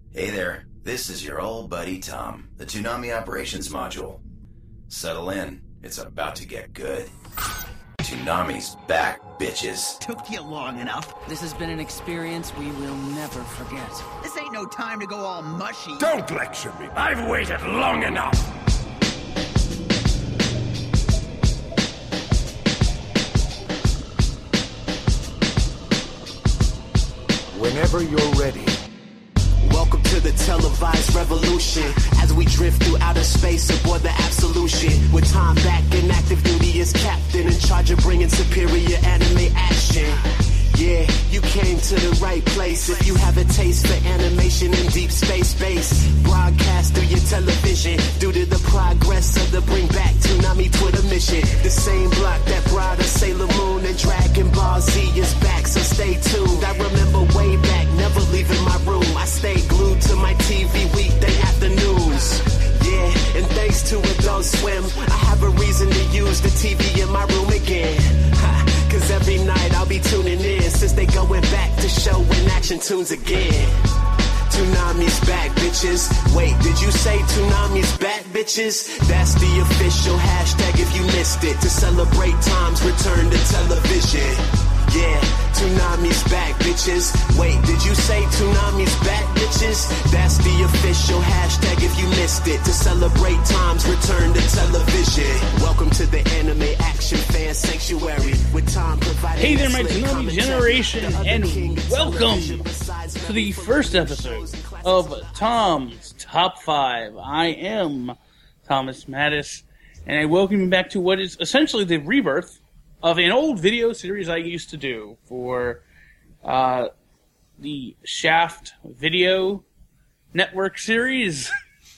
Hey there, this is your old buddy Tom, the Toonami Operations Module. Settle in, it's about to get good. Toonami's back, bitches. Took you long enough. This has been an experience we will never forget. This ain't no time to go all mushy. Don't lecture me. I've waited long enough. Whenever you're ready. Welcome to the televised revolution as we drift through outer space aboard the Absolution. With Tom back in active duty as captain in charge of bringing superior anime action. Yeah, you came to the right place if you have a taste for animation in deep space base. Broadcast through your television due to the progress of the Bring Back Toonami Twitter mission. The same block that brought us Sailor Moon and Dragon Ball Z is back, so stay tuned. I remember way back, never leaving my room. I stayed glued to my TV weekday afternoons. Yeah, and thanks to Adult Swim, I have a reason to use the TV in my room again. Cause every night I'll be tuning in since they going back to show when action tunes again. Toonami's back, bitches. Wait, did you say Toonami's back, bitches? That's the official hashtag if you missed it. To celebrate Tom's return to television. Yeah, Toonami's back, bitches. Wait, did you say Toonami's back, bitches? That's the official hashtag if you missed it. To celebrate Tom's return to television. Welcome to the Anime Action Fan Sanctuary with Tom providing. Hey there, my Toonami generation, and welcome to the first episode of Tom's Top 5. I am Thomas Mattis, and I welcome you back to what is essentially the rebirth of an old video series I used to do for the Shaft Video Network series.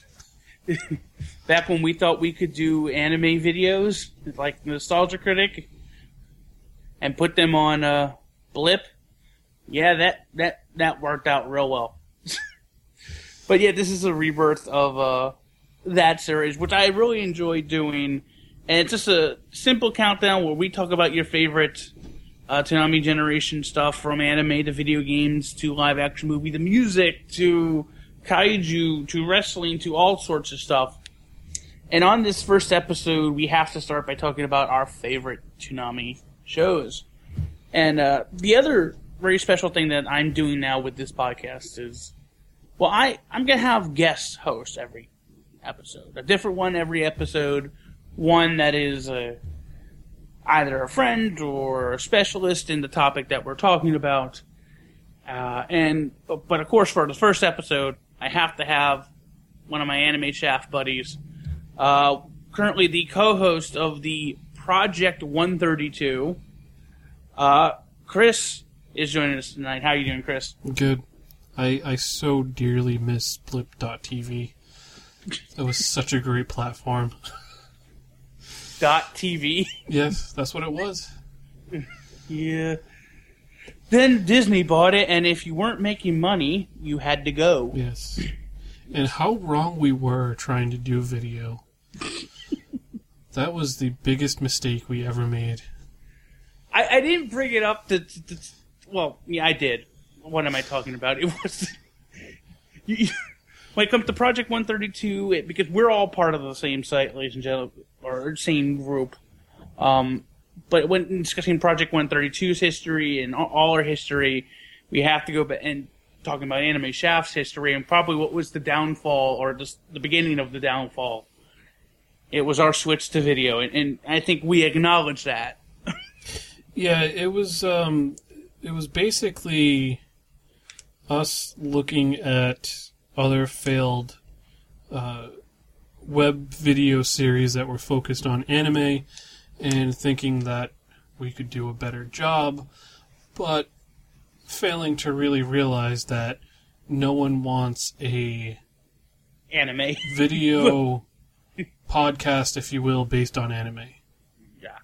Back when we thought we could do anime videos, like Nostalgia Critic, and put them on Blip. Yeah, that worked out real well. But yeah, this is a rebirth of that series, which I really enjoy doing. And it's just a simple countdown where we talk about your favorite Toonami generation stuff, from anime to video games to live action movie to music to kaiju to wrestling to all sorts of stuff. And on this first episode, we have to start by talking about our favorite Toonami shows. And the other very special thing that I'm doing now with this podcast is, well, I'm going to have guest hosts every episode. A different one every episode. One that is either a friend or a specialist in the topic that we're talking about. But of course, for the first episode, I have to have one of my Anime Shaft buddies, currently the co-host of the Project 132. Chris is joining us tonight. How are you doing, Chris? Good. I so dearly miss Blip.tv. That was such a great platform. .tv? Yes, that's what it was. Yeah. Then Disney bought it, and if you weren't making money, you had to go. Yes. And how wrong we were trying to do video. That was the biggest mistake we ever made. I didn't bring it up to well, yeah, I did. What am I talking about? It was... When it comes to Project 132, because we're all part of the same site, ladies and gentlemen, or same group. But when discussing Project 132's history and all our history, we have to go back and talking about Anime Shaft's history and probably what was the downfall, or just the beginning of the downfall. It was our switch to video, and I think we acknowledge that. Yeah, it was basically us looking at other failed web video series that were focused on anime and thinking that we could do a better job, but failing to really realize that no one wants a anime video podcast, if you will, based on anime. Yeah.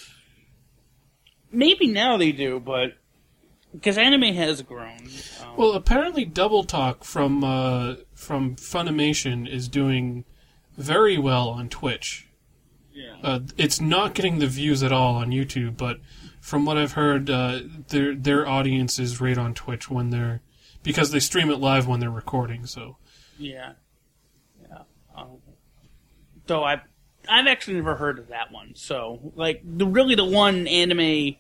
Maybe now they do, but because anime has grown. Well, apparently Double Talk from Funimation is doing very well on Twitch. Yeah. It's not getting the views at all on YouTube, but from what I've heard, their audience is right on Twitch when they're because they stream it live when they're recording. So Yeah. Though I've actually never heard of that one. So, like, the one anime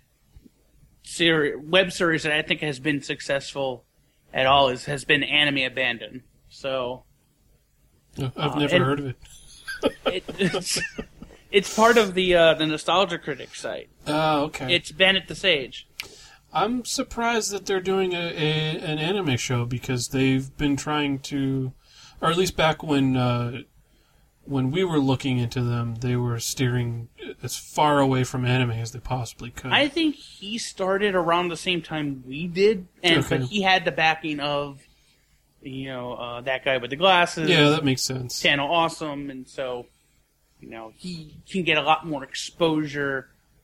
web series that I think has been successful at all has been Anime Abandon. So I've never heard of it. It's part of the Nostalgia Critic site. Oh, okay. It's Bandit the Sage. I'm surprised that they're doing an anime show, because they've been trying to, or at least back when we were looking into them, they were steering as far away from anime as they possibly could. I think he started around the same time we did, but he had the backing of, that guy with the glasses. Yeah, that makes sense. Channel Awesome, and so, he can get a lot more exposure.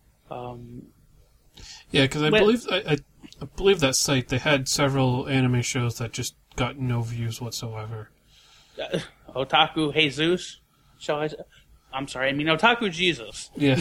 Yeah, because I believe that site, they had several anime shows that just got no views whatsoever. Otaku Jesus. I'm sorry, I mean Otaku Jesus. Yeah.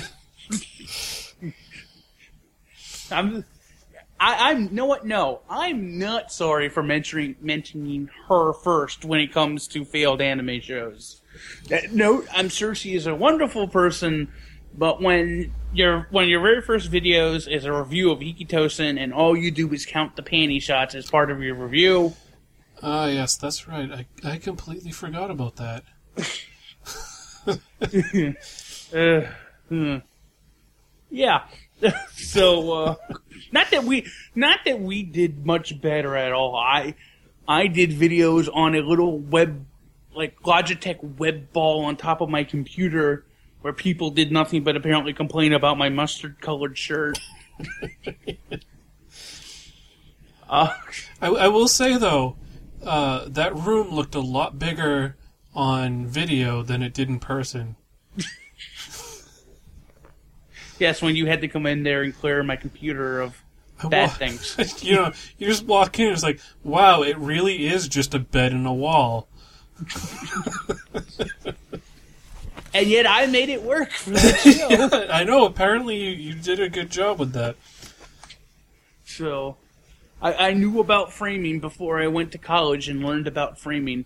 I'm you know what? No, I'm not sorry for mentioning her first when it comes to failed anime shows. No, I'm sure she is a wonderful person, but when your very first videos is a review of Ikitosen and all you do is count the panty shots as part of your review. Yes, that's right. I completely forgot about that. Yeah. So, not that we did much better at all. I did videos on a little Logitech web ball on top of my computer where people did nothing but apparently complain about my mustard-colored shirt. I will say, though, that room looked a lot bigger on video than it did in person. Yes, when you had to come in there and clear my computer of bad things. You just walk in and it's like, wow, it really is just a bed and a wall. And yet I made it work for the show. Yeah, I know, apparently you did a good job with that. So, I knew about framing before I went to college and learned about framing.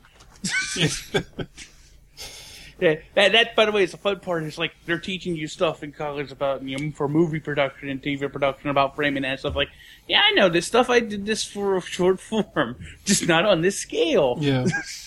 Yeah, that, by the way, is the fun part. Is like they're teaching you stuff in college about for movie production and TV production about framing and stuff. Like, yeah, I know this stuff. I did this for a short form, just not on this scale. Yeah.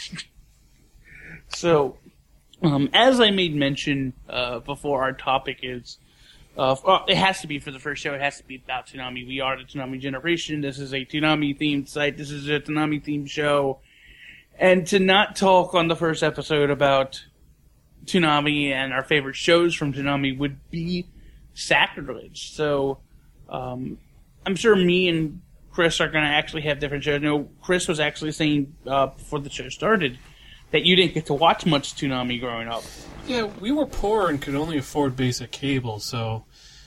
So, as I made mention before, our topic is it has to be for the first show. It has to be about Toonami. We are the Toonami generation. This is a Toonami themed site. This is a Toonami themed show, and to not talk on the first episode about Toonami and our favorite shows from Toonami would be sacrilege. So, I'm sure me and Chris are going to actually have different shows. Chris was actually saying before the show started that you didn't get to watch much Toonami growing up. Yeah, we were poor and could only afford basic cable, so,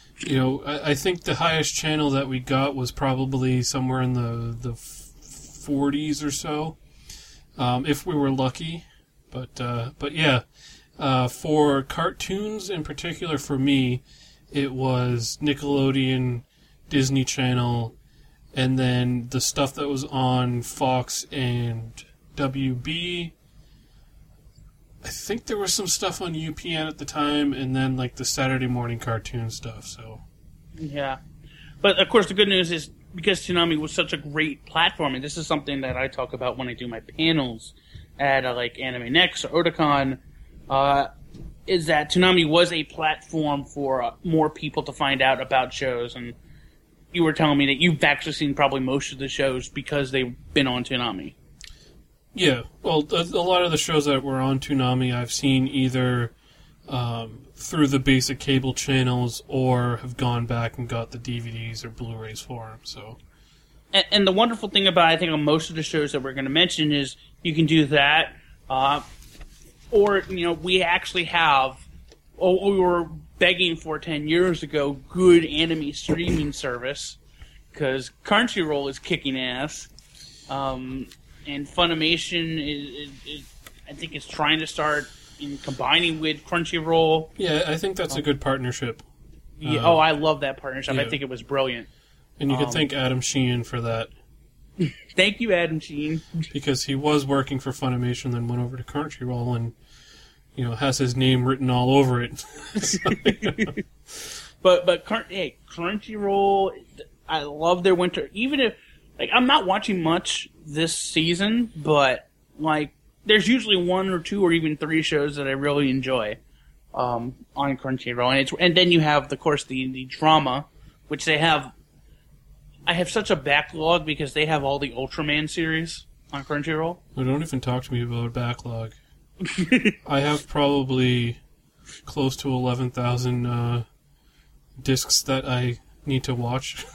I think the highest channel that we got was probably somewhere in the 40s or so, if we were lucky. But yeah. For cartoons in particular, for me, it was Nickelodeon, Disney Channel, and then the stuff that was on Fox and WB. I think there was some stuff on UPN at the time, and then like the Saturday morning cartoon stuff. So, yeah, but of course the good news is because Toonami was such a great platform, and this is something that I talk about when I do my panels at like Anime Next or Otakon. Is that Toonami was a platform for more people to find out about shows, and you were telling me that you've actually seen probably most of the shows because they've been on Toonami. Yeah, well, a lot of the shows that were on Toonami I've seen either through the basic cable channels or have gone back and got the DVDs or Blu-rays for them, so... And the wonderful thing about, I think, on most of the shows that we're going to mention is you can do that, or, we actually have, we were begging for 10 years ago, good anime streaming service, because Crunchyroll is kicking ass, and Funimation is I think, is trying to start combining with Crunchyroll. Yeah, I think that's a good partnership. Yeah, I love that partnership. Yeah. I think it was brilliant. And you could thank Adam Sheehan for that. Thank you, Adam Sheen. Because he was working for Funimation, then went over to Crunchyroll and, has his name written all over it. But Crunchyroll, I love their winter. Even if, I'm not watching much this season, but, there's usually 1 or 2 or even 3 shows that I really enjoy on Crunchyroll. And then you have, of course, the drama, which they have. I have such a backlog because they have all the Ultraman series on Crunchyroll. Well, don't even talk to me about backlog. I have probably close to 11,000 discs that I need to watch.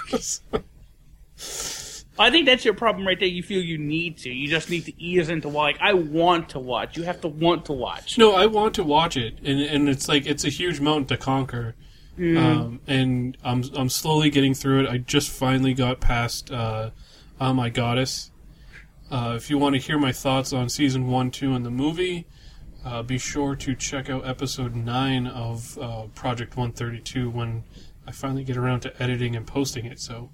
I think that's your problem right there. You feel you need to. You just need to ease into I want to watch. You have to want to watch. No, I want to watch it, and it's it's a huge mountain to conquer. And I'm slowly getting through it. I just finally got past My Goddess. If you want to hear my thoughts on season 1, 2, and the movie, be sure to check out episode 9 of Project 132 when I finally get around to editing and posting it. So,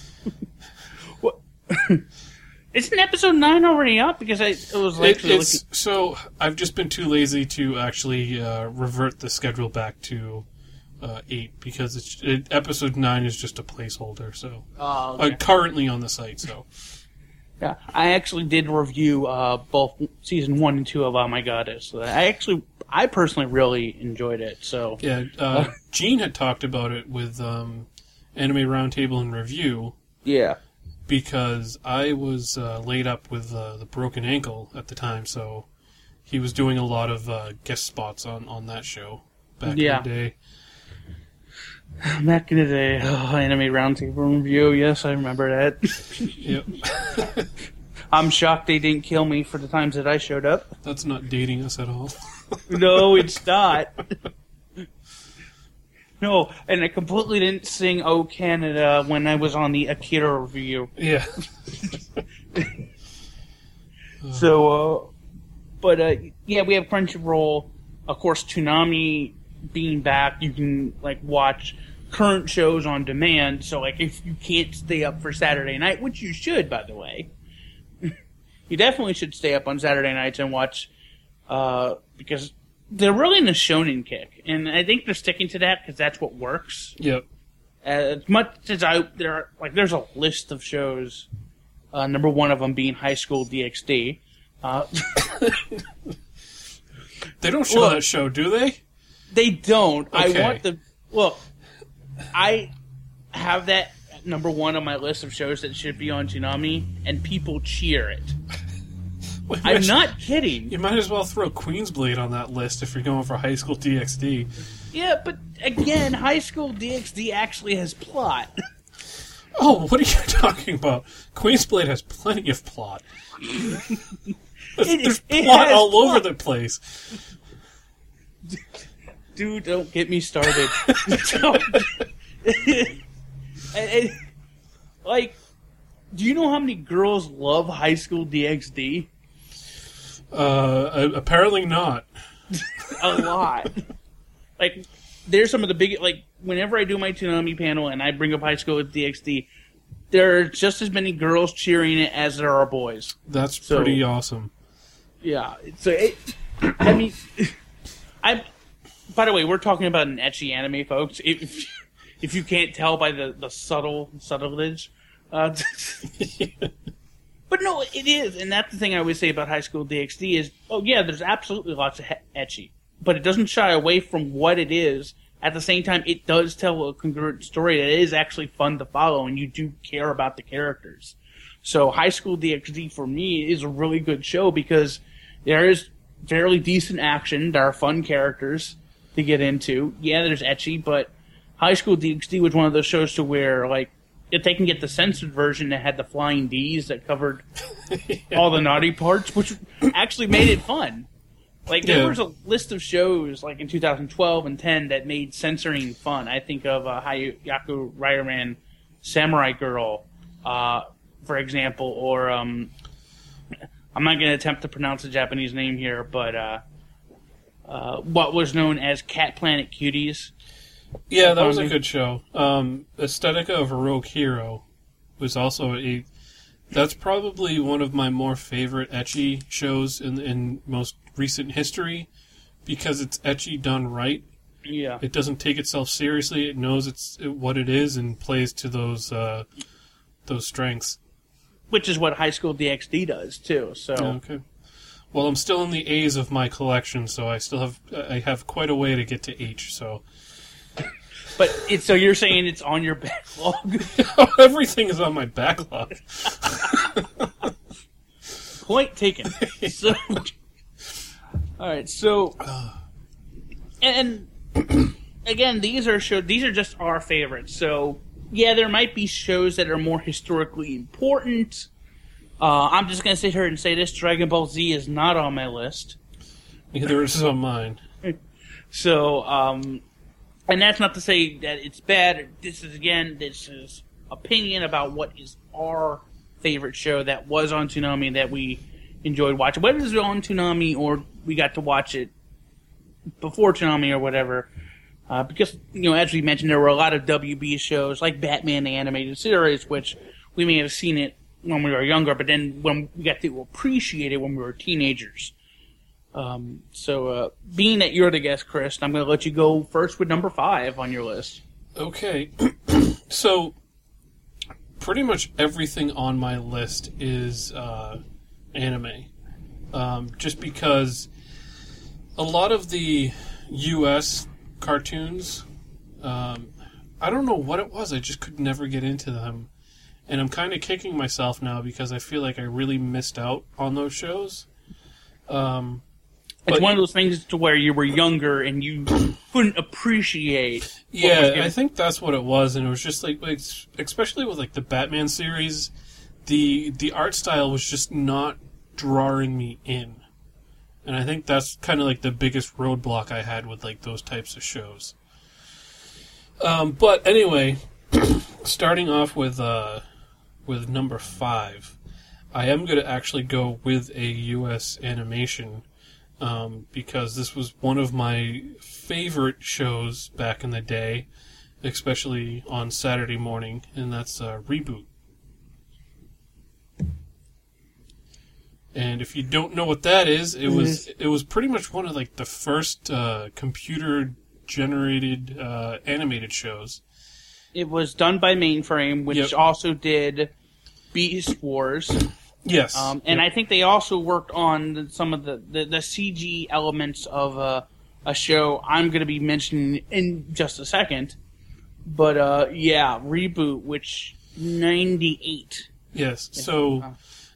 isn't episode 9 already up? Because it was so I've just been too lazy to actually revert the schedule back to 8 because episode 9 is just a placeholder. So okay. Currently on the site. So yeah, I actually did review both season 1 and 2 of Oh My Goddess. So I personally really enjoyed it. So yeah, Gene had talked about it with Anime Roundtable and Review. Yeah. Because I was laid up with the broken ankle at the time, so he was doing a lot of guest spots on that show back in the day. Back in the day, Anime Roundtable Review, yes, I remember that. Yep. I'm shocked they didn't kill me for the times that I showed up. That's not dating us at all. No, it's not. No, and I completely didn't sing "Oh Canada" when I was on the Akira review. Yeah. So, we have Crunchyroll. Of course, Toonami being back, you can watch current shows on demand. So, if you can't stay up for Saturday night, which you should, by the way, you definitely should stay up on Saturday nights and watch because they're really in a shonen kick, and I think they're sticking to that because that's what works. Yep. As much as there's a list of shows. Number 1 of them being High School DxD. They don't show that show, do they? They don't. Okay. I have that number 1 on my list of shows that should be on Toonami, and people cheer it. I'm not kidding. You might as well throw Queensblade on that list if you're going for High School DxD. Yeah, but again, High School DxD actually has plot. Oh, what are you talking about? Queensblade has plenty of plot. There's plot all over the place. Dude, don't get me started. Do you know how many girls love High School DxD? Apparently not. A lot. There's some of the big, whenever I do my Toonami panel and I bring up High School DxD, there are just as many girls cheering it as there are boys. That's pretty awesome. Yeah. So, by the way, we're talking about an ecchi anime, folks. If you can't tell by the subtlage. But no, it is, and that's the thing I always say about High School DxD is, there's absolutely lots of ecchi, but it doesn't shy away from what it is. At the same time, it does tell a congruent story that is actually fun to follow, and you do care about the characters. So High School DxD, for me, is a really good show because there is fairly decent action, there are fun characters to get into. Yeah, there's ecchi, but High School DxD was one of those shows to where, if they can get the censored version that had the flying D's that covered all the naughty parts, which actually made it fun. There was a list of shows, in 2012 and 10 that made censoring fun. I think of Hayaku Riderman, Samurai Girl, for example, or, I'm not going to attempt to pronounce the Japanese name here, but, what was known as Cat Planet Cuties. Yeah, that was a good show. Aesthetica of Heroic Hero was also That's probably one of my more favorite ecchi shows in most recent history, because it's ecchi done right. Yeah. It doesn't take itself seriously. It knows what it is and plays to those strengths. Which is what High School DxD does too. So okay. Well, I'm still in the A's of my collection, so I have quite a way to get to H. So. But so you're saying it's on your backlog? Everything is on my backlog. Point taken. So, all right. So, and again, these are just our favorites. So, yeah, there might be shows that are more historically important. I'm just gonna sit here and say this: Dragon Ball Z is not on my list. Neither is on mine. So, and that's not to say that it's bad. This is opinion about what is our favorite show that was on Toonami that we enjoyed watching. Whether it was on Toonami or we got to watch it before Toonami or whatever. Because, as we mentioned, there were a lot of WB shows like Batman the Animated Series, which we may have seen it when we were younger, but then when we got to appreciate it when we were teenagers. So being that you're the guest, Chris, I'm going to let you go first with number 5 on your list. Okay. So, pretty much everything on my list is anime. Just because a lot of the U.S. cartoons, I don't know what it was, I just could never get into them. And I'm kind of kicking myself now because I feel like I really missed out on those shows. It's one of those things to where you were younger and you couldn't appreciate. Yeah, I think that's what it was, and it was just like especially with like the Batman series, the art style was just not drawing me in, and I think that's kind of like the biggest roadblock I had with like those types of shows. But anyway, starting off with number 5, I am going to actually go with a U.S. animation. Because this was one of my favorite shows back in the day, especially on Saturday morning, and that's Reboot. And if you don't know what that is, it was pretty much one of like the first computer-generated animated shows. It was done by Mainframe, which also did Beast Wars. Yes. And I think they also worked on some of the CG elements of a show I'm going to be mentioning in just a second. But, Reboot, which 98. Yes. So,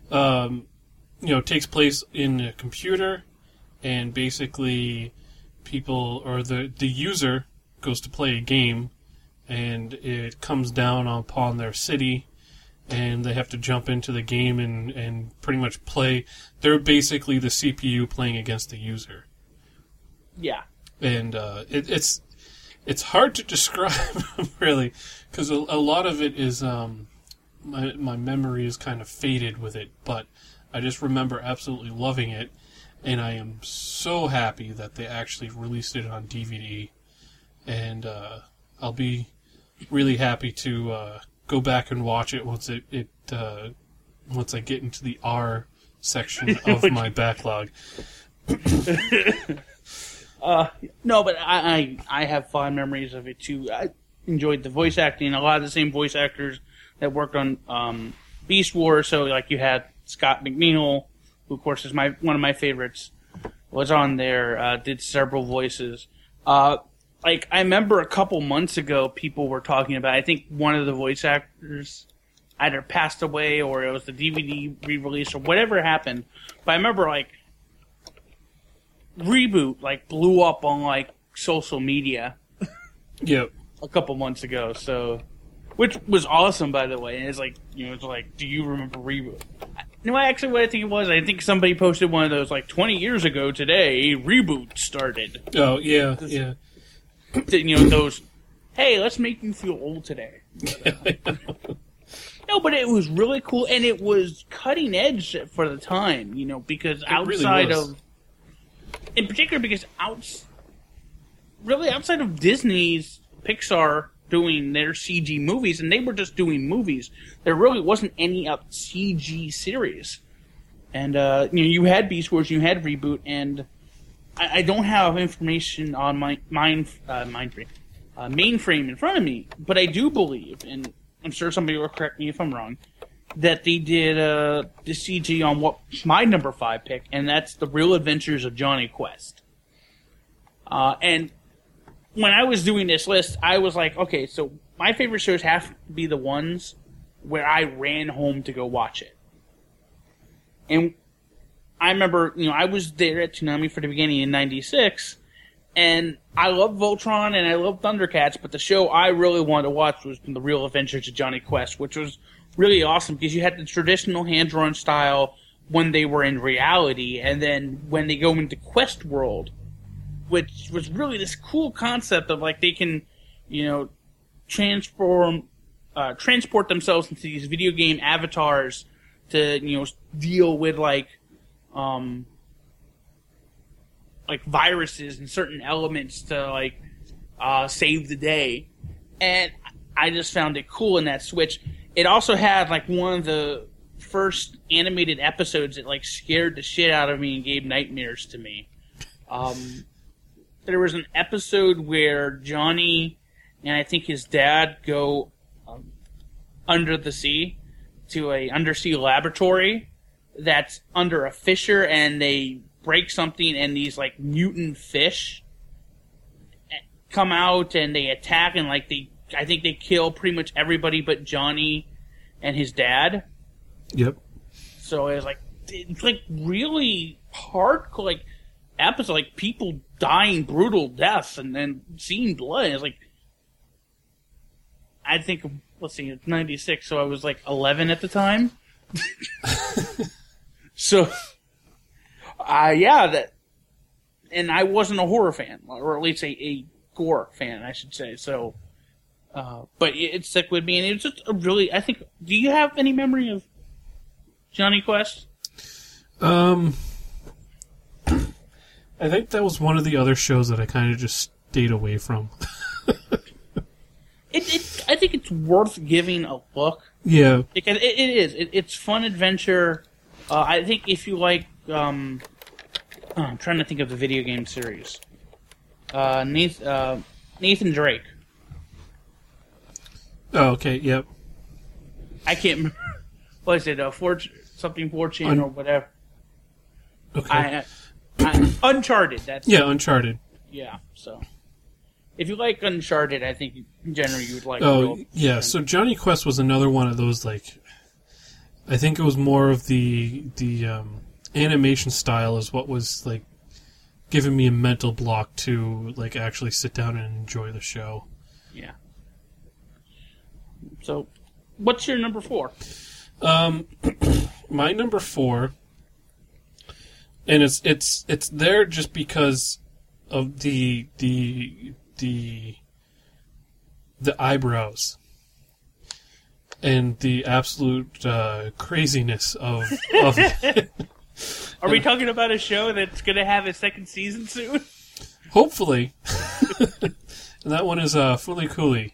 takes place in a computer, and basically people, or the user goes to play a game, and it comes down upon their city, and they have to jump into the game and pretty much play. They're basically the CPU playing against the user. Yeah. And it's hard to describe, really, because a lot of it is, my memory is kind of faded with it, but I just remember absolutely loving it, and I am so happy that they actually released it on DVD, and I'll be really happy to go back and watch it once once I get into the R section of my backlog. No, but I have fond memories of it too. I enjoyed the voice acting. A lot of the same voice actors that worked on Beast Wars. So like you had Scott McNeil, who of course is one of my favorites, was on there. Did several voices. Like, I remember a couple months ago, people were talking about, I think one of the voice actors either passed away or it was the DVD re-release or whatever happened. But I remember, like, Reboot, like, blew up on, like, social media. Yep. A couple months ago, so, which was awesome, by the way. And it's like, it's like, do you remember Reboot? No, actually, what I think it was, I think somebody posted one of those, like, 20 years ago today, Reboot started. Oh, yeah, yeah. Those, hey, let's make you feel old today. No, but it was really cool, and it was cutting edge for the time, because outside of, in particular, because outside of Disney's Pixar doing their CG movies, and they were just doing movies. There really wasn't any CG series. And you had Beast Wars, you had Reboot, and I don't have information on my mainframe in front of me, but I do believe, and I'm sure somebody will correct me if I'm wrong, that they did the CG on what's my number 5 pick, and that's The Real Adventures of Jonny Quest. And when I was doing this list, I was like, okay, so my favorite shows have to be the ones where I ran home to go watch it. And I remember, I was there at Toonami for the beginning in '96, and I love Voltron and I love Thundercats, but the show I really wanted to watch was The Real Adventures of Jonny Quest, which was really awesome because you had the traditional hand-drawn style when they were in reality, and then when they go into Quest World, which was really this cool concept of like they can, transport themselves into these video game avatars to, deal with like viruses and certain elements to like save the day. And I just found it cool in that switch. It also had like one of the first animated episodes that like scared the shit out of me and gave nightmares to me. There was an episode where Johnny and I think his dad go under the sea to a undersea laboratory that's under a fissure, and they break something, and these like mutant fish come out and they attack, and like I think they kill pretty much everybody but Johnny and his dad. Yep. So it's like really hardcore, like episode, like people dying brutal deaths and then seeing blood. It's like, I think, let's see, it's 96, so I was like 11 at the time. So, and I wasn't a horror fan, or at least a gore fan, I should say. So, but it stuck with me, and it was just a really, I think, do you have any memory of Jonny Quest? I think that was one of the other shows that I kind of just stayed away from. I think it's worth giving a look. Yeah. Because it is. It's fun adventure. I think if you like... I'm trying to think of the video game series. Nathan Drake. Oh, okay, yep. I can't remember. What is it? 4chan or whatever. Okay. Uncharted. Uncharted. Yeah, so... If you like Uncharted, I think generally you would like... Oh, yeah, so Jonny Quest was another one of those, like... I think it was more of the animation style is what was, like, giving me a mental block to, like, actually sit down and enjoy the show. Yeah. So, what's your number 4? My number 4... And it's there just because of the eyebrows and the absolute craziness of it. Are we talking about a show that's going to have a second season soon? Hopefully. And that one is Fooly Cooly.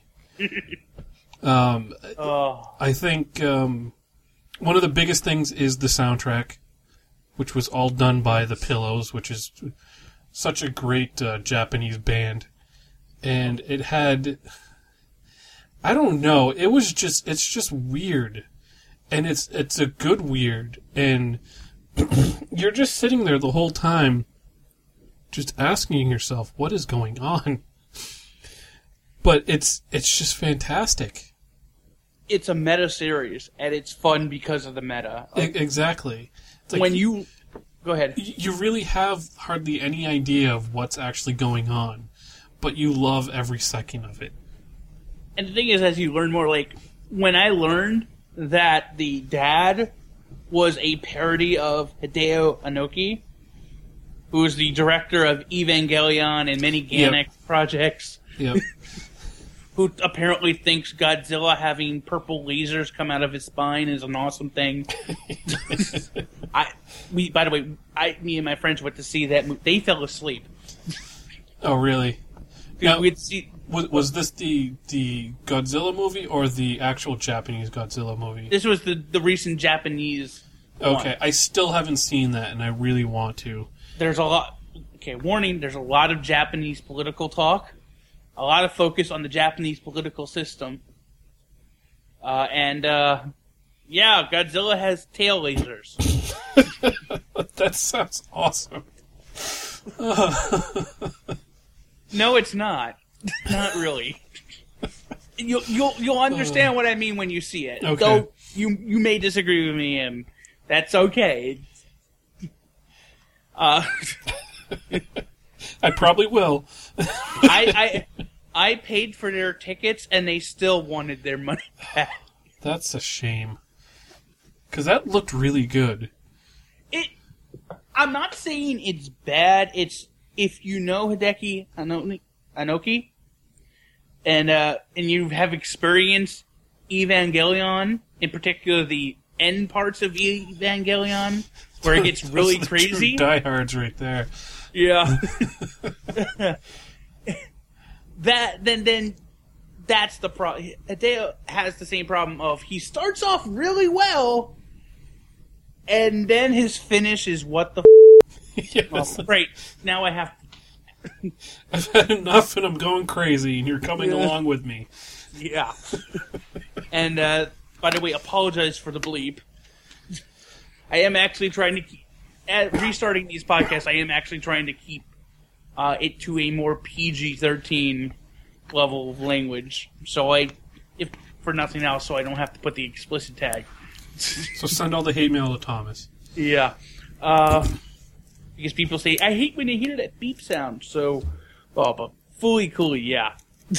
I think one of the biggest things is the soundtrack, which was all done by The Pillows, which is such a great Japanese band. And it had... I don't know. It's just weird. And it's a good weird. And you're just sitting there the whole time just asking yourself, what is going on? But it's just fantastic. It's a meta series, and it's fun because of the meta. Exactly. It's like when you... Go ahead. You really have hardly any idea of what's actually going on, but you love every second of it. And the thing is, as you learn more, like, when I learned that the dad was a parody of Hideo Inoki, who is the director of Evangelion and many Gainax projects, Yep. who apparently thinks Godzilla having purple lasers come out of his spine is an awesome thing. By the way, me and my friends went to see that movie. They fell asleep. Oh, really? No. We'd see Was this the Godzilla movie or the actual Japanese Godzilla movie? This was the recent Japanese one. Okay, I still haven't seen that, and I really want to. There's a lot... Okay, warning, there's a lot of Japanese political talk. A lot of focus on the Japanese political system. Yeah, Godzilla has tail lasers. That sounds awesome. No, it's not. Not really. You'll understand what I mean when you see it. Okay. Though you may disagree with me, and that's okay. I probably will. I paid for their tickets, and they still wanted their money back. That's a shame. Because that looked really good. I'm not saying it's bad. It's if you know Hideki Anoki, and you have experienced Evangelion, in particular the end parts of Evangelion, where it gets really crazy. Diehards right there. Yeah. Then that's the problem. Hideo has the same problem of he starts off really well, and then his finish is what the Yes. well, great. Now I have I've had enough and I'm going crazy and you're coming along with me. yeah. And by the way, apologize for the bleep. I am actually trying to keep restarting these podcasts. I am actually trying to keep it to a more PG-13 level of language. So if for nothing else, so I don't have to put the explicit tag. So send all the hate mail to Thomas. Yeah. Because people say, I hate when they hear that beep sound. So, but fully coolly, yeah.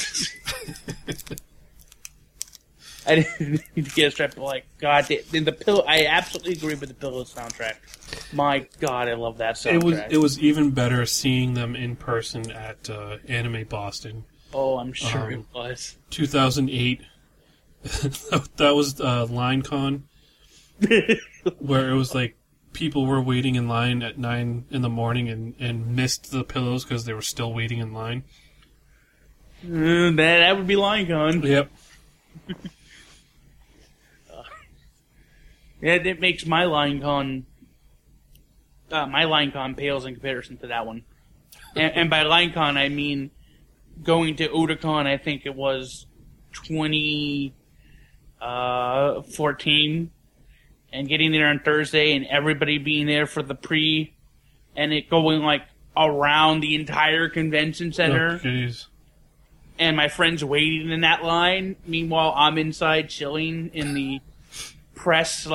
I didn't need to get a strap, but like, God, the pillow. I absolutely agree with the Pillow soundtrack. My God, I love that soundtrack. It was even better seeing them in person at Anime Boston. Oh, I'm sure it was. 2008. That was LineCon, where it was like people were waiting in line at 9 in the morning and missed the pillows because they were still waiting in line. That would be LineCon. Yep. Yeah, it makes my LineCon pales in comparison to that one. And by LineCon, I mean going to Otakon, I think it was 2014, and getting there on Thursday and everybody being there for the pre, and it going like around the entire convention center. Oh, jeez. And my friends waiting in that line. Meanwhile, I'm inside chilling in the press /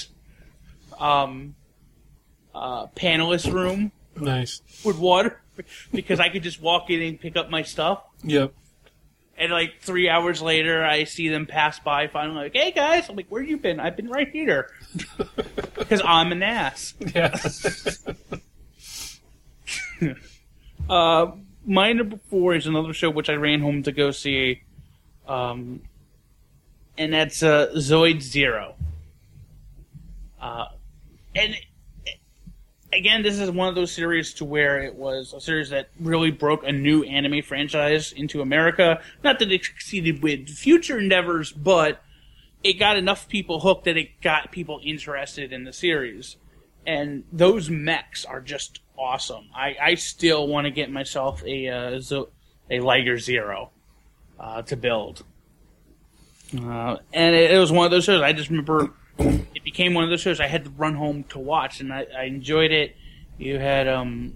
panelist room. Nice. With water. Because I could just walk in and pick up my stuff. Yep. And like 3 hours later, I see them pass by finally like, hey guys! I'm like, where you been? I've been right here. Because I'm an ass. Yeah. My number 4 is another show which I ran home to go see, and that's Zoid Zero. And again, this is one of those series to where it was a series that really broke a new anime franchise into America. Not that it succeeded with future endeavors, but it got enough people hooked that it got people interested in the series. And those mechs are just awesome. I still want to get myself a Liger Zero to build. And it was one of those shows. I just remember it became one of those shows I had to run home to watch, and I enjoyed it. You had oh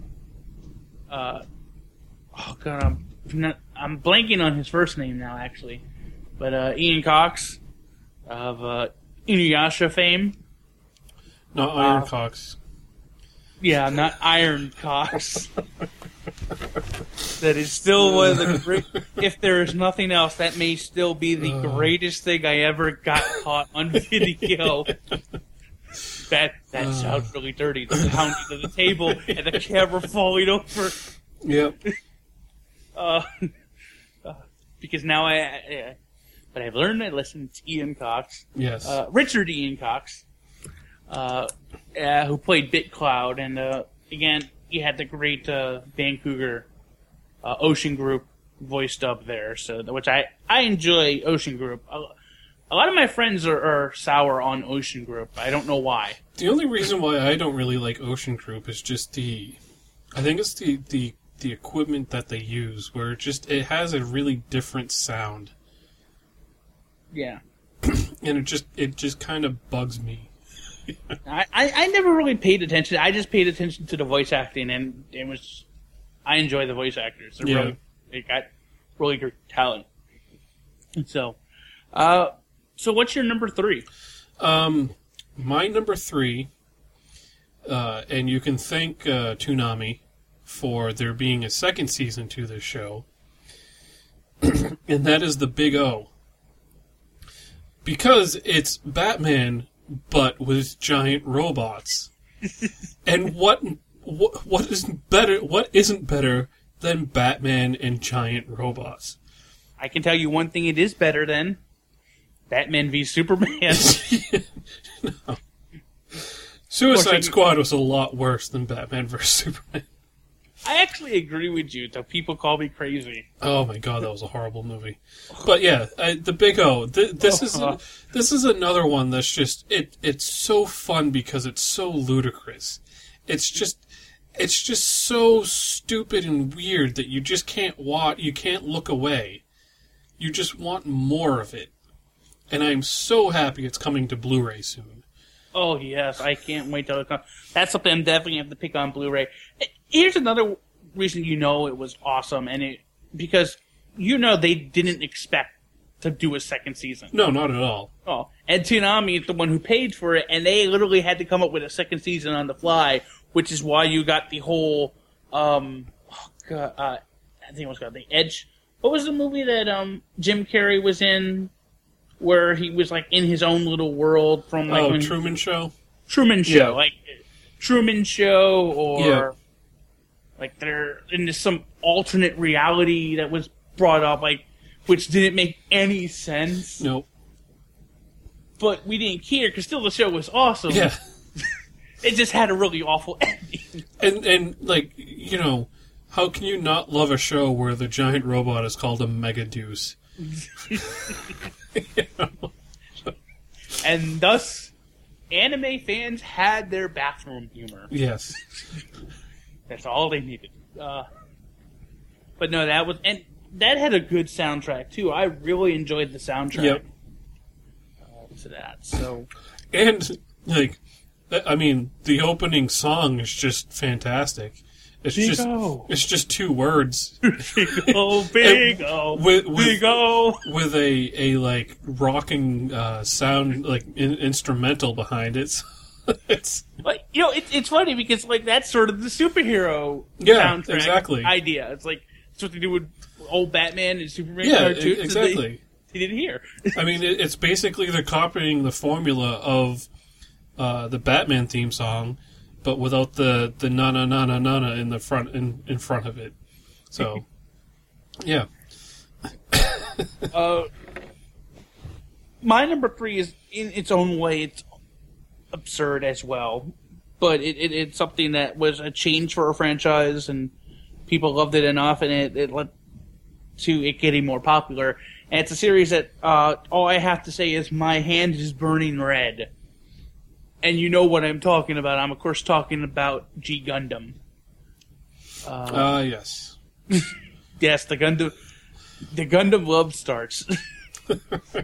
god, I'm blanking on his first name now actually, but Ian Cox of Inuyasha fame. Not Iron Cox. Yeah, not Iron Cox. That is still one of the great. If there is nothing else, that may still be the greatest thing I ever got caught on video. That sounds really dirty. The pounding to the table and the camera falling over. Yep. Because now but I've learned I listen to Ian Cox. Yes. Richard Ian Cox. Who played BitCloud, and again, he had the great Vancouver Ocean Group voice dub there, so which I enjoy Ocean Group. A lot of my friends are sour on Ocean Group. I don't know why. The only reason why I don't really like Ocean Group is just I think it's the equipment that they use, where it has a really different sound. Yeah. And it just kind of bugs me. I never really paid attention. I just paid attention to the voice acting, and I enjoy the voice actors. They got really good talent. So what's your number 3? My number 3, and you can thank Toonami for there being a second season to this show, and that is the Big O. Because it's Batman, but with giant robots. And what isn't better than Batman and giant robots? I can tell you one thing: it is better than Batman v Superman. No. Suicide Squad was a lot worse than Batman vs Superman. I actually agree with you, though people call me crazy. Oh my god, that was a horrible movie. But yeah, the Big O. This is another one that's just it's so fun because it's so ludicrous. It's just so stupid and weird that you just can't watch. You can't look away. You just want more of it. And I'm so happy it's coming to Blu-ray soon. Oh yes, I can't wait till it comes. That's something I'm definitely have to pick on Blu-ray. Here's another reason it was awesome, because they didn't expect to do a second season. No, not at all. Oh, and Toonami is the one who paid for it, and they literally had to come up with a second season on the fly, which is why you got the whole I think it was called The Edge. What was the movie that Jim Carrey was in, where he was like in his own little world from Truman Show? Truman Show, yeah. like Truman Show, or yeah. Like they're into some alternate reality that was brought up, like which didn't make any sense. Nope. But we didn't care because still the show was awesome. Yeah. It just had a really awful ending. And like, how can you not love a show where the giant robot is called a Mega Deuce? And thus, anime fans had their bathroom humor. Yes. That's all they needed. But no, that had a good soundtrack too. I really enjoyed the soundtrack. Yep. To that, so. And the opening song is just fantastic. It's just 2 words. Big O, big O, big O. With a like rocking sound, like instrumental behind it. It's it's funny because like that's sort of the superhero soundtrack idea. It's like it's what they do with old Batman and Superman cartoons. Exactly. They didn't hear. It's basically they're copying the formula of the Batman theme song, but without the na na na na na in the front in front of it. So, yeah. My number 3 is in its own way. It's absurd as well, but it's something that was a change for a franchise, and people loved it enough, and it led to it getting more popular. And it's a series that all I have to say is my hand is burning red. And you know what I'm talking about. I'm, of course, talking about G Gundam. Yes. Yes, the Gundam love starts. But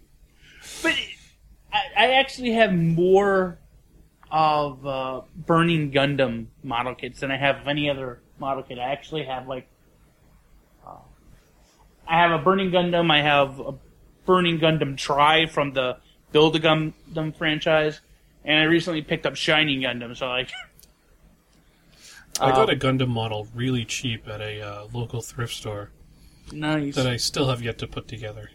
I actually have more of Burning Gundam model kits than I have of any other model kit. I actually have, I have a Burning Gundam. I have a Burning Gundam Tri from the Build-A-Gundam franchise. And I recently picked up Shining Gundam, so I got a Gundam model really cheap at a local thrift store. Nice. That I still have yet to put together.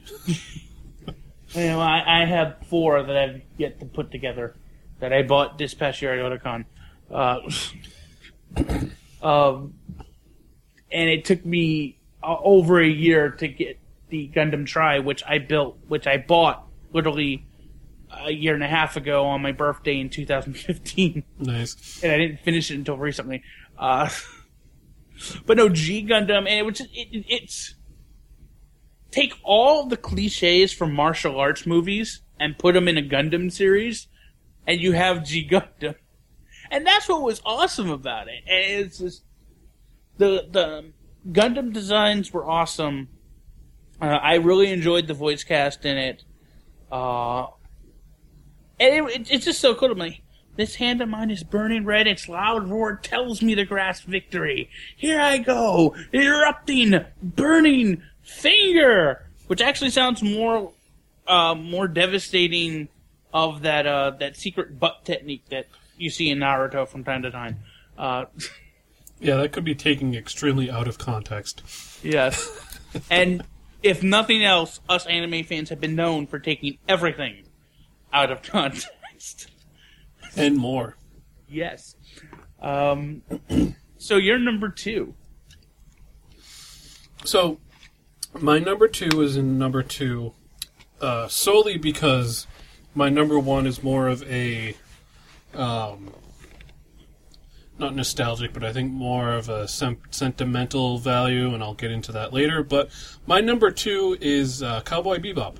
I have 4 that I've yet to put together that I bought this past year at Otakon. And it took me over a year to get the Gundam Tri, which I bought literally a year and a half ago on my birthday in 2015. Nice. And I didn't finish it until recently. But no, G Gundam, and it's take all the cliches from martial arts movies and put them in a Gundam series, and you have G Gundam. And that's what was awesome about it. And it's just, the Gundam designs were awesome. I really enjoyed the voice cast in it. And it's just so cool to me. This hand of mine is burning red. Its loud roar tells me to grasp victory. Here I go, erupting, burning finger, which actually sounds more devastating of that secret butt technique that you see in Naruto from time to time. Yeah, that could be taken extremely out of context. Yes, and if nothing else, us anime fans have been known for taking everything out of context. And more. Yes. So you're number 2. So, my number 2 is in number 2 solely because my number 1 is more of a, not nostalgic, but I think more of a sentimental value, and I'll get into that later. But my number 2 is Cowboy Bebop.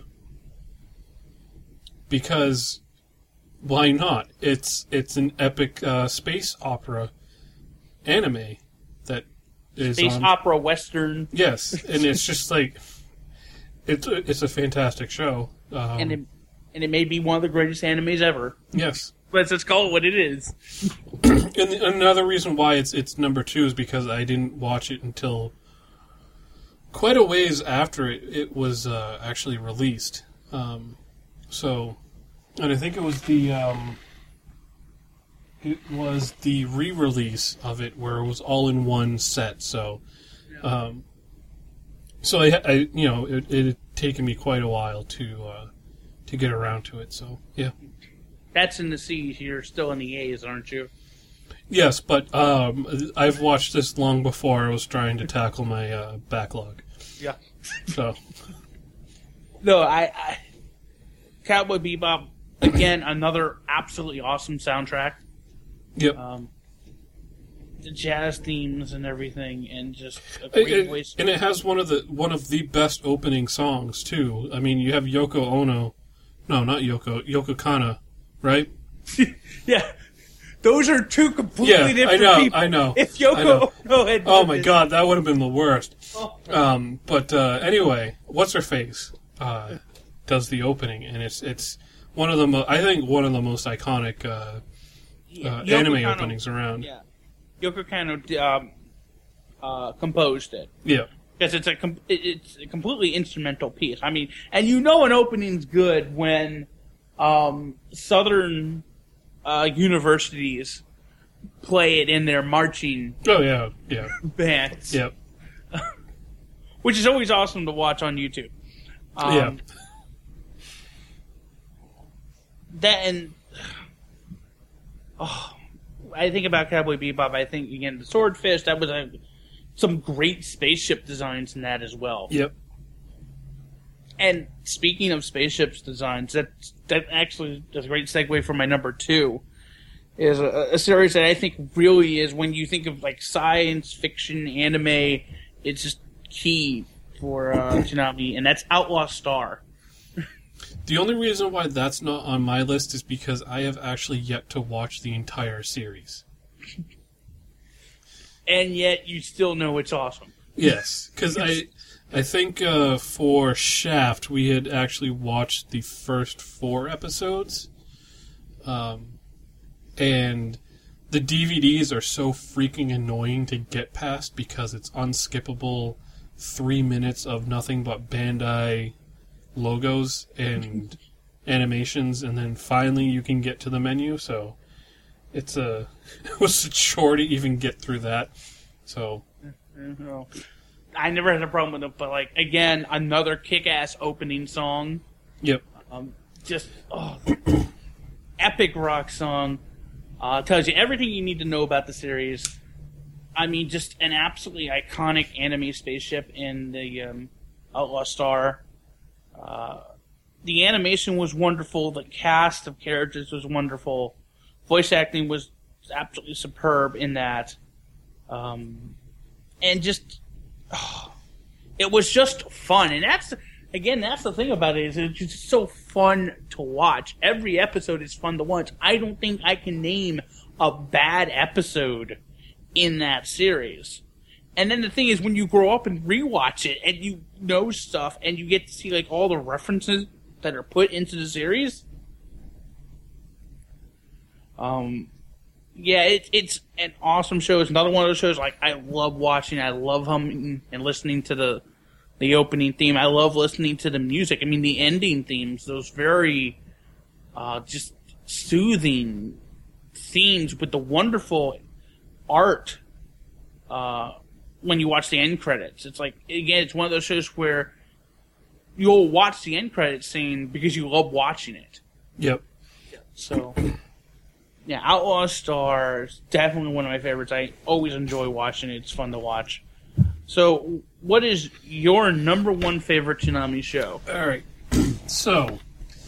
Because... why not? It's an epic space opera anime that is space opera western. Yes, and it's just like it's a fantastic show. And it may be one of the greatest animes ever. Yes, let's call it what it is. And another reason why it's number 2 is because I didn't watch it until quite a ways after it was actually released. And I think it was the re-release of it where it was all in one set. So, it had taken me quite a while to get around to it. So, yeah. That's in the C's. You're still in the A's, aren't you? Yes, but I've watched this long before I was trying to tackle my backlog. Yeah. So. No, I Cowboy Bebop. Again, another absolutely awesome soundtrack. Yep. The jazz themes and everything, and just a great voice. And it has one of the best opening songs too. I mean, you have Yoko Ono, no, not Yoko Kanno, right? Yeah, those are two completely different people. I know. If Yoko Ono had oh my god, that would have been the worst. But anyway, what's her face does the opening, and it's. One of the I think one of the most iconic anime Kanno, openings around. Yeah, Yoko Kanno composed it. Yeah, because it's a completely instrumental piece. I mean, and you know an opening's good when Southern universities play it in their marching. Oh yeah, bands. Yep. Which is always awesome to watch on YouTube. Yeah. That and I think about Cowboy Bebop. I think again the Swordfish. That was some great spaceship designs in that as well. Yep. And speaking of spaceships designs, that actually is a great segue for my number 2. Is a series that I think really is when you think of like science fiction anime, it's just key for Toonami, and that's Outlaw Star. The only reason why that's not on my list is because I have actually yet to watch the entire series. And yet you still know it's awesome. Yes, because I think for Shaft we had actually watched the first 4 episodes, and the DVDs are so freaking annoying to get past because it's unskippable 3 minutes of nothing but Bandai logos and animations, and then finally you can get to the menu. So it was a chore to even get through that. So I never had a problem with it, but like again, another kick-ass opening song. Yep. Epic rock song. Tells you everything you need to know about the series. I mean, just an absolutely iconic anime spaceship in the Outlaw Star. The animation was wonderful. The cast of characters was wonderful. Voice acting was absolutely superb in that. And just... it was just fun. And that's the thing about it, is it's just so fun to watch. Every episode is fun to watch. I don't think I can name a bad episode in that series. And then the thing is, when you grow up and rewatch it, and you know stuff, and you get to see like all the references that are put into the series, yeah, it's an awesome show. It's another one of those shows like I love watching. I love humming and listening to the opening theme. I love listening to the music. I mean, the ending themes, those very just soothing themes with the wonderful art. When you watch the end credits, it's like, again, it's one of those shows where you'll watch the end credits scene because you love watching it. Yep. So, yeah, Outlaw Star is definitely one of my favorites. I always enjoy watching it. It's fun to watch. So, what is your number one favorite Toonami show? All right. So,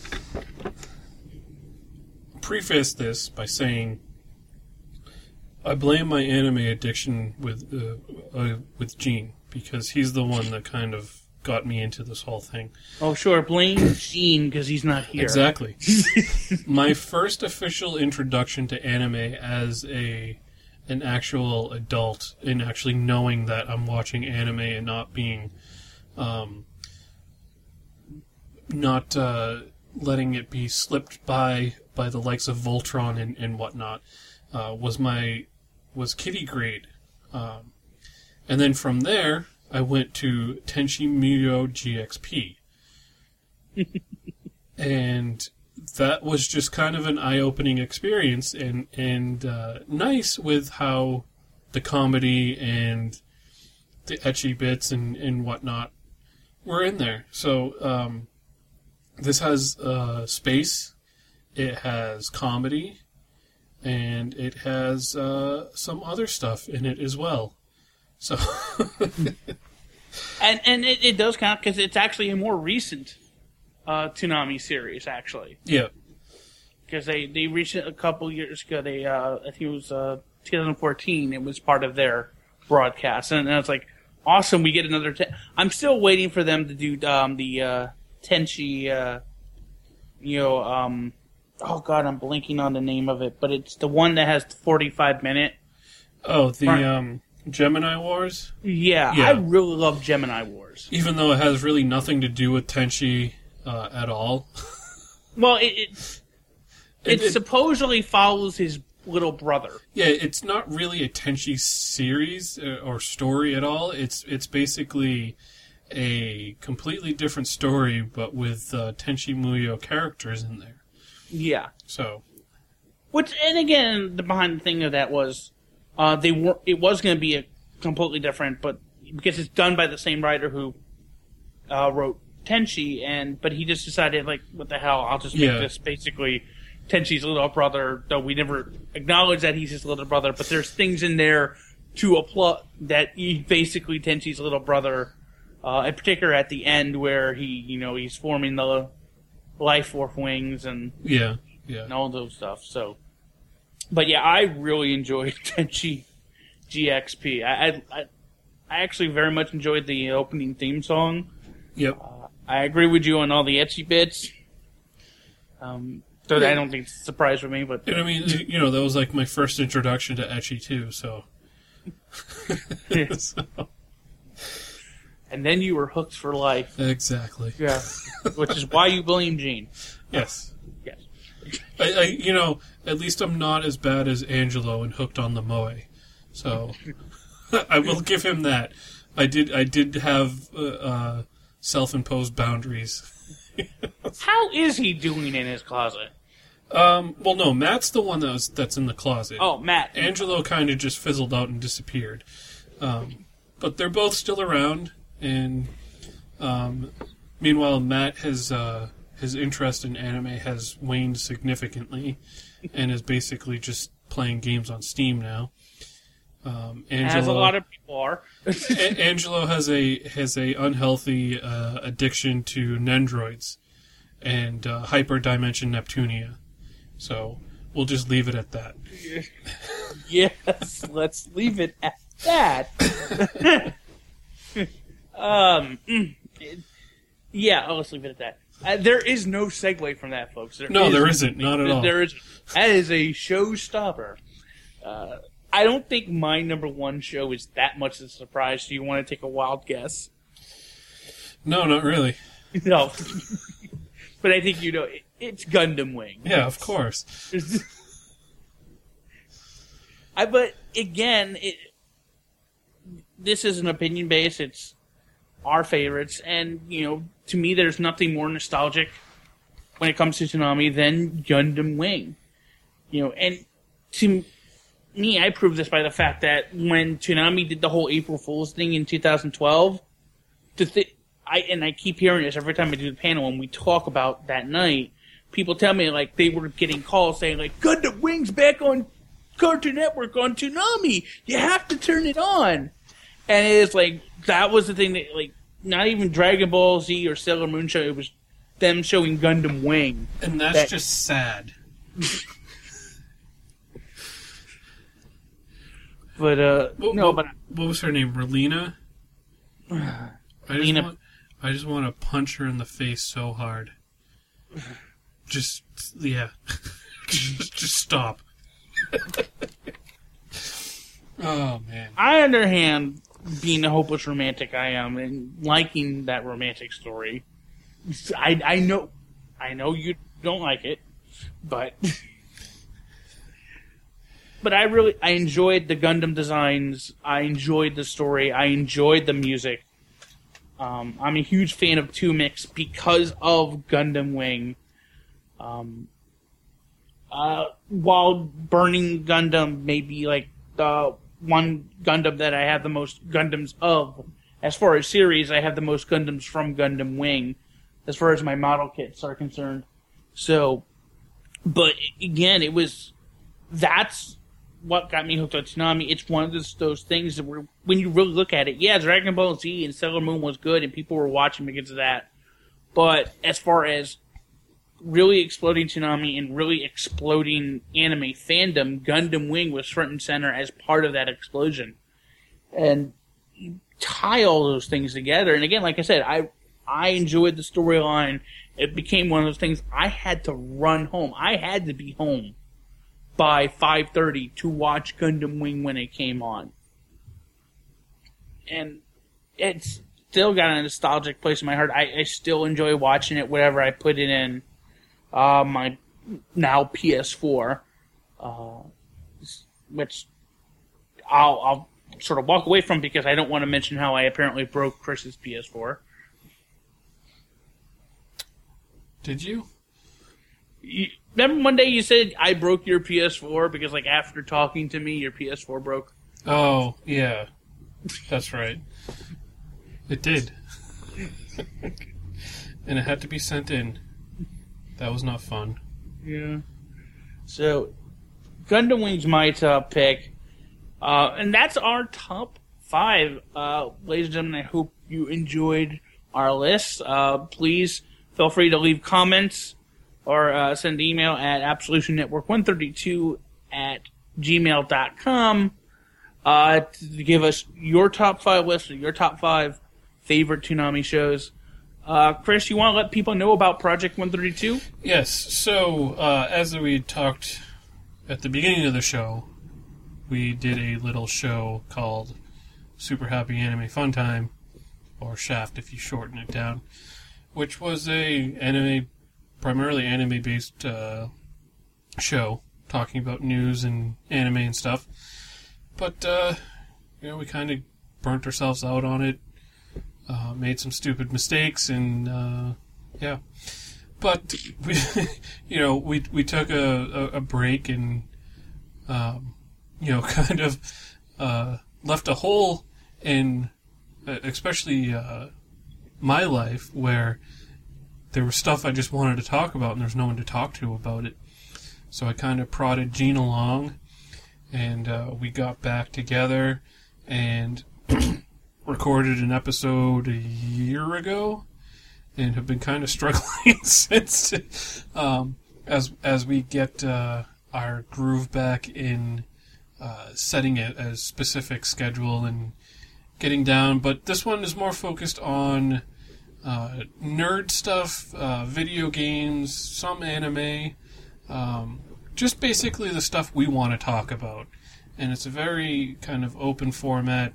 preface this by saying I blame my anime addiction with Gene, because he's the one that kind of got me into this whole thing. Oh, sure. Blame Gene because he's not here. Exactly. My first official introduction to anime as an actual adult, and actually knowing that I'm watching anime and not being, letting it be slipped by the likes of Voltron and whatnot, was Kitty Grade. And then from there, I went to Tenchi Muyo GXP. And that was just kind of an eye-opening experience, and nice with how the comedy and the ecchi bits and whatnot were in there. So this has space, it has comedy, and it has some other stuff in it as well. So, and it does count because it's actually a more recent Toonami series, actually. Yeah, because they reached it a couple years ago. They I think it was 2014. It was part of their broadcast, and it's like awesome. We get another. I'm still waiting for them to do the Tenchi. Oh God, I'm blanking on the name of it, but it's the one that has the 45-minute. Oh, the Gemini Wars? Yeah, I really love Gemini Wars. Even though it has really nothing to do with Tenchi at all. Well, it supposedly follows his little brother. Yeah, it's not really a Tenchi series or story at all. It's basically a completely different story, but with Tenchi Muyo characters in there. Yeah. So, and again, the behind the thing of that was, it was going to be a completely different, but because it's done by the same writer who wrote Tenchi, but he just decided, like, what the hell? I'll just make this basically Tenchi's little brother. Though we never acknowledge that he's his little brother, but there's things in there to applaud that he's basically Tenchi's little brother. In particular, at the end where he's forming the Life Force wings and and all those stuff. So, but yeah, I really enjoyed Tenchi GXP. I actually very much enjoyed the opening theme song. Yep. I agree with you on all the ecchi bits. Though I don't think it's a surprise for me, but and I mean, that was like my first introduction to ecchi too. So. And then you were hooked for life. Exactly. Yeah. Which is why you blame Gene. Yes. Yes. I at least I'm not as bad as Angelo and hooked on the moe. So I will give him that. I did have self-imposed boundaries. How is he doing in his closet? Well, no, Matt's the one that's in the closet. Oh, Matt. Angelo kind of just fizzled out and disappeared. But they're both still around, and meanwhile, Matt has his interest in anime has waned significantly, and is basically just playing games on Steam now. Angelo, as a lot of people are. Angelo has a unhealthy addiction to Nendroids and Hyperdimension Neptunia. So we'll just leave it at that. Yes, let's leave it at that. Yeah, let's leave it at that. There is no segue from that, folks. There isn't. Not at all. There isn't. That is a showstopper. I don't think my number one show is that much of a surprise. Do you want to take a wild guess? No, not really. No. But I think you know it's Gundam Wing. Yeah, of course. But again, this is an opinion base. It's our favorites, and to me, there's nothing more nostalgic when it comes to Toonami than Gundam Wing. And to me, I proved this by the fact that when Toonami did the whole April Fool's thing in 2012, I keep hearing this every time I do the panel and we talk about that night. People tell me like they were getting calls saying like Gundam Wing's back on Cartoon Network on Toonami. You have to turn it on. And it's like that was the thing that like not even Dragon Ball Z or Sailor Moon show. It was them showing Gundam Wing. And that's just sad. But what was her name? Relina? I just want to punch her in the face so hard. Just stop. Oh man. I understand being a hopeless romantic I am and liking that romantic story. I know you don't like it, but I enjoyed the Gundam designs. I enjoyed the story. I enjoyed the music. I'm a huge fan of 2-Mix because of Gundam Wing. While Burning Gundam may be like the one Gundam that I have the most Gundams of, as far as series, I have the most Gundams from Gundam Wing, as far as my model kits are concerned. So, but again, that's what got me hooked on Toonami. It's one of those things that when you really look at it, yeah, Dragon Ball Z and Sailor Moon was good and people were watching because of that. But as far as really exploding Toonami and really exploding anime fandom, Gundam Wing was front and center as part of that explosion. And you tie all those things together. And again, like I said, I enjoyed the storyline. It became one of those things I had to run home. I had to be home by 5:30 to watch Gundam Wing when it came on. And it's still got a nostalgic place in my heart. I still enjoy watching it whenever I put it in my now PS4, which I'll sort of walk away from because I don't want to mention how I apparently broke Chris's PS4. Did you? Remember one day you said I broke your PS4 because, like, after talking to me, your PS4 broke? Oh, yeah. That's right. It did. And it had to be sent in. That was not fun. Yeah. So, Gundam Wing's my top pick. And that's our top 5. Ladies and gentlemen, I hope you enjoyed our list. Please feel free to leave comments or send an email at absolutionnetwork132@gmail.com to give us your top 5 list or your top 5 favorite Toonami shows. Chris, you want to let people know about Project 132? Yes. So, as we talked at the beginning of the show, we did a little show called Super Happy Anime Fun Time, or Shaft if you shorten it down, which was a primarily anime-based show talking about news and anime and stuff. But, we kind of burnt ourselves out on it. Made some stupid mistakes, and yeah. But we, we took a break and kind of left a hole in, especially my life, where there was stuff I just wanted to talk about, and there's no one to talk to about it. So I kind of prodded Gene along, and we got back together and recorded an episode a year ago, and have been kind of struggling since, as we get our groove back in setting a specific schedule and getting down. But this one is more focused on nerd stuff, video games, some anime, just basically the stuff we want to talk about. And it's a very kind of open format.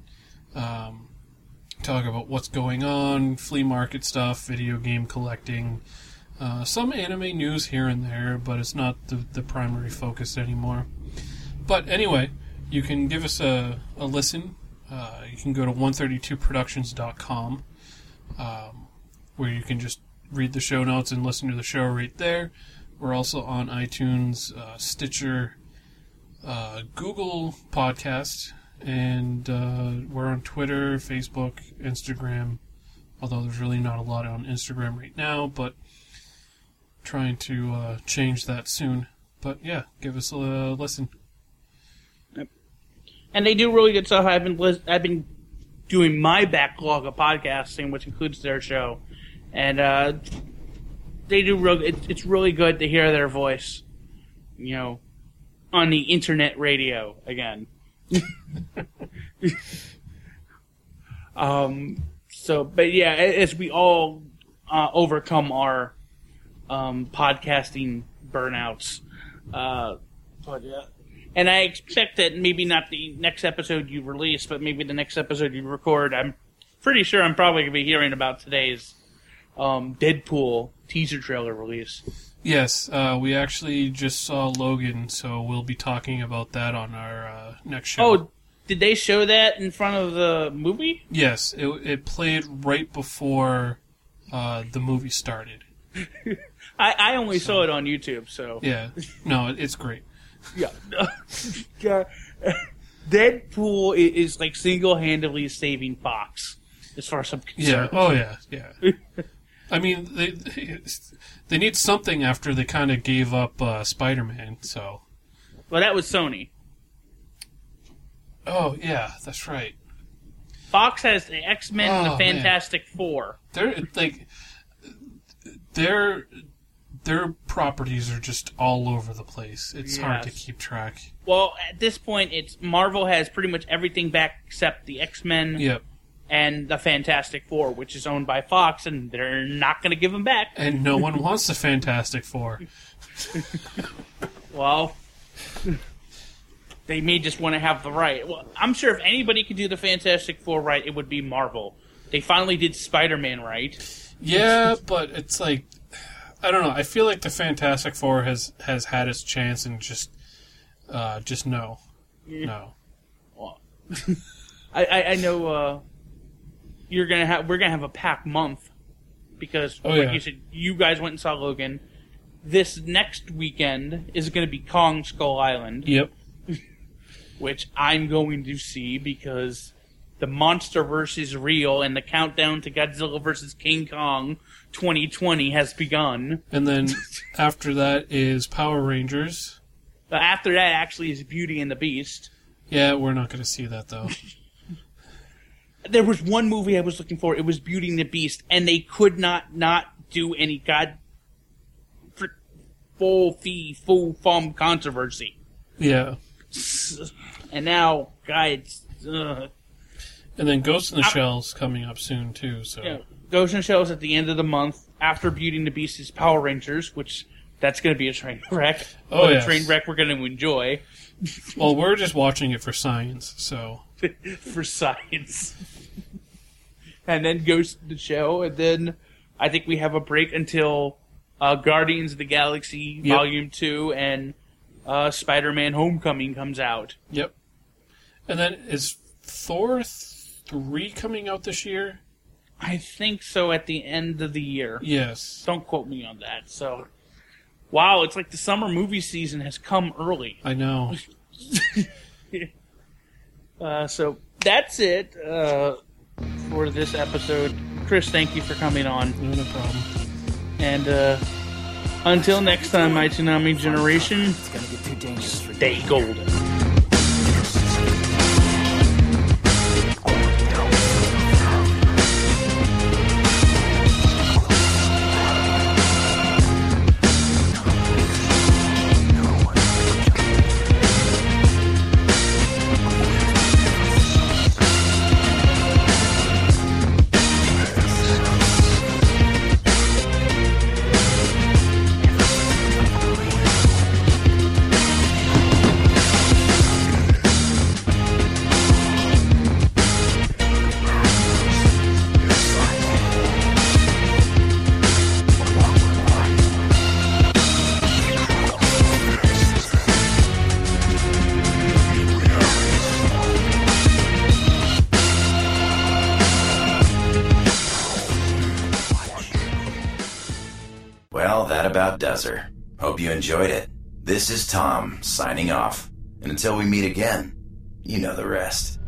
Talk about what's going on, flea market stuff, video game collecting, some anime news here and there, but it's not the primary focus anymore. But anyway, you can give us a listen. You can go to 132productions.com, where you can just read the show notes and listen to the show right there. We're also on iTunes, Stitcher, Google Podcast, and we're on Twitter, Facebook, Instagram, although there's really not a lot on Instagram right now, but trying to change that soon. But yeah, give us a listen. Yep. And they do really good stuff. I've been doing my backlog of podcasting, which includes their show, and they do it's really good to hear their voice, on the internet radio again. But yeah, as we all overcome our podcasting burnouts, but yeah, and I expect that maybe not the next episode you release, but maybe the next episode you record. I'm pretty sure I'm probably going to be hearing about today's Deadpool teaser trailer release. Yes, we actually just saw Logan, so we'll be talking about that on our next show. Oh, did they show that in front of the movie? Yes, it played right before the movie started. I only saw it on YouTube, so... Yeah, no, it's great. Yeah. Deadpool is like single-handedly saving Fox, as far as I'm concerned. Yeah, oh yeah. I mean, they need something after they kind of gave up Spider-Man, so... Well, that was Sony. Oh, yeah, that's right. Fox has the X-Men and the Fantastic Four. Their properties are just all over the place. It's hard to keep track. Well, at this point, Marvel has pretty much everything back except the X-Men. Yep. And the Fantastic Four, which is owned by Fox, and they're not going to give them back. And no one wants the Fantastic Four. Well, they may just want to have the right. Well, I'm sure if anybody could do the Fantastic Four right, it would be Marvel. They finally did Spider-Man right. Yeah, but it's like, I don't know. I feel like the Fantastic Four has had its chance and just no. Yeah. No. Well, I know... we're gonna have a packed month because, you said, you guys went and saw Logan. This next weekend is going to be Kong Skull Island. Yep. Which I'm going to see because the MonsterVerse is real and the countdown to Godzilla vs. King Kong 2020 has begun. And then after that is Power Rangers. After that actually is Beauty and the Beast. Yeah, we're not going to see that though. There was one movie I was looking for. It was Beauty and the Beast, and they could not do any full farm controversy. Yeah. And now, guys. And then Ghost in the Shell's coming up soon too. So yeah, Ghost in the Shell's at the end of the month. After Beauty and the Beast is Power Rangers, which that's going to be a train wreck. Oh yeah, a train wreck we're going to enjoy. Well, we're just watching it for science, so. For science. And then Ghost in the Shell, and then I think we have a break until Guardians of the Galaxy Volume 2 and Spider-Man Homecoming comes out. Yep. And then is Thor 3 coming out this year? I think so, at the end of the year. Yes. Don't quote me on that. So, wow, it's like the summer movie season has come early. I know. So that's it for this episode. Chris, thank you for coming on. No problem. And until next time, my Toonami generation, It's gonna get too dangerous for stay golden. Well, that about does her. Hope you enjoyed it. This is Tom, signing off. And until we meet again, you know the rest.